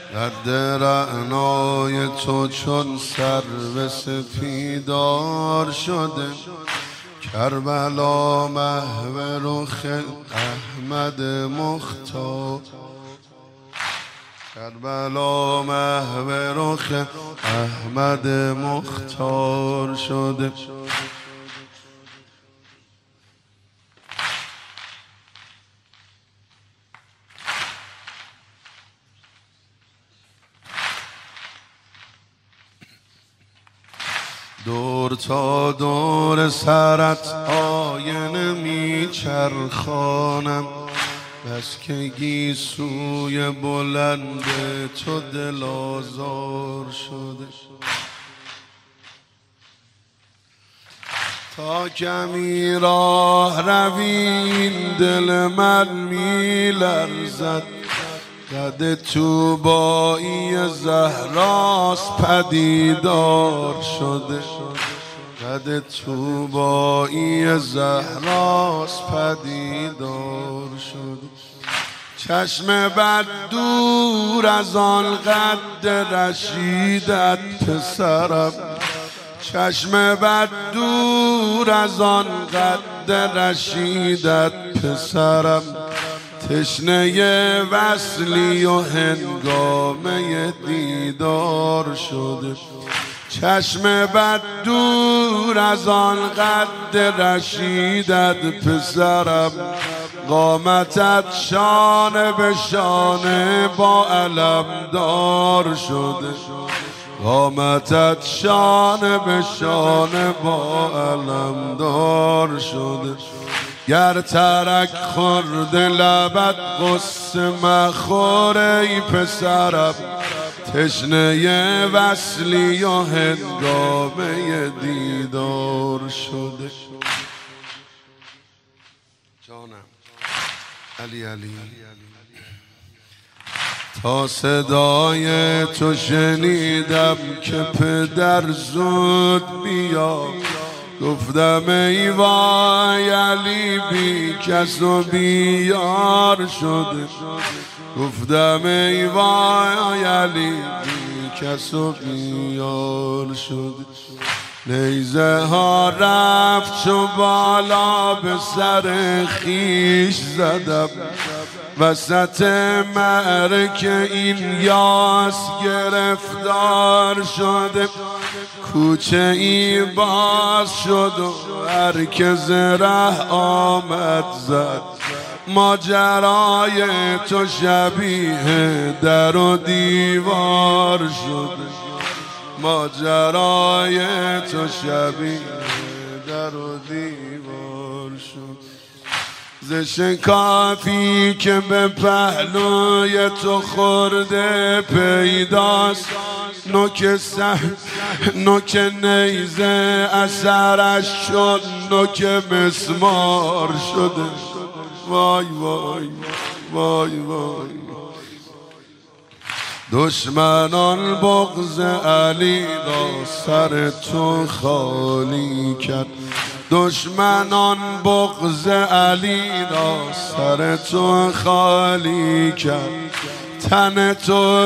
رد رعنای تو چون سرو سپیدار شده، کربلا محو رخ احمد مختار، کربلا محو رخ احمد مختار شده. دور تا دور سرت آینه می چرخانم، بس که گیسوی بلند تو دل آزار شده. تا کمی راه روی این دل من می لرزد، قد طوبایی زهراست پدیدار شده، قد طوبایی زهراست پدیدار شده. چشم بد دور از آن قد رشیدت پسرم، چشم بد دور از آن قد رشیدت پسرم، تشنه وصلی و هنگامه دیدار شده. چشم بد دور از آن قد رشیدت پسرم، قامتت شانه به شانه با علمدار شده، قامتت شانه به شانه با علمدار شده. گر ترک خورد لبت قصه مخور ای پسرم، تشنه وصلی و هنگامه دیدار شده. جانم علی علی، تا صدای تو شنیدم که پدر زود بیا، گفتم ای وای علی بی کس و بی یار شده، گفتم ای وای علی بی کس و بی یار شده. نیزه ها رفت چو بالا به سر خیش زدم، وسط معرک این یاس گرفتار شده. کوچه ای باز شد و هر که ز ره آمد زد، ماجرای تو شبیه در و دیوار شده، ماجرای تو شبیه در و دیوار شد. ز شکافی که به پهلوی تو خورده پیداست، نوک نیزه اثرش شد نوک مسمار شده. وای وای وای وای، دشمنان بغض علی را سر تو خالی کرد، دشمنان بغض علی را سر تو خالی کرد. تن تو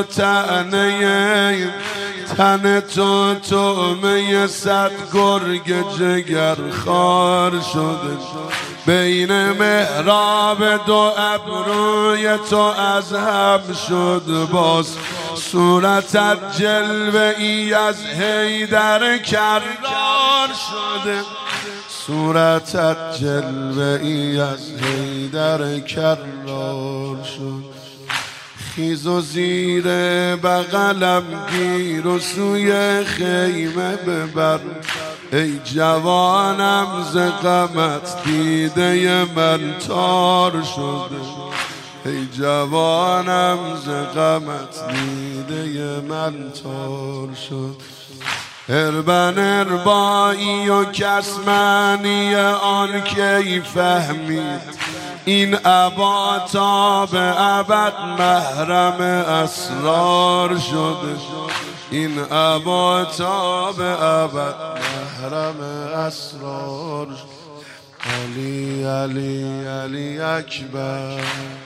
تن تو طعمه صد گرگ جگر خار شده. بین محراب دو ابروی تو از هم شد باز، صورتت جلوه ای از حیدر کرار شده، صورتت جلوه ای از حیدر کرار شد. خیز و زیر بغلم گیر و سوی خیمه ببر، ای جوانم ز غمت دیده من تار شده، ای جوانم ز غمت دیده من تار شد. اربن اربایی و کسمنی آن کی فهمید، این ابا تا به ابد محرم اسرار شده، این ابا تا به ابد محرم اسرار شده. علی علی علی اکبر.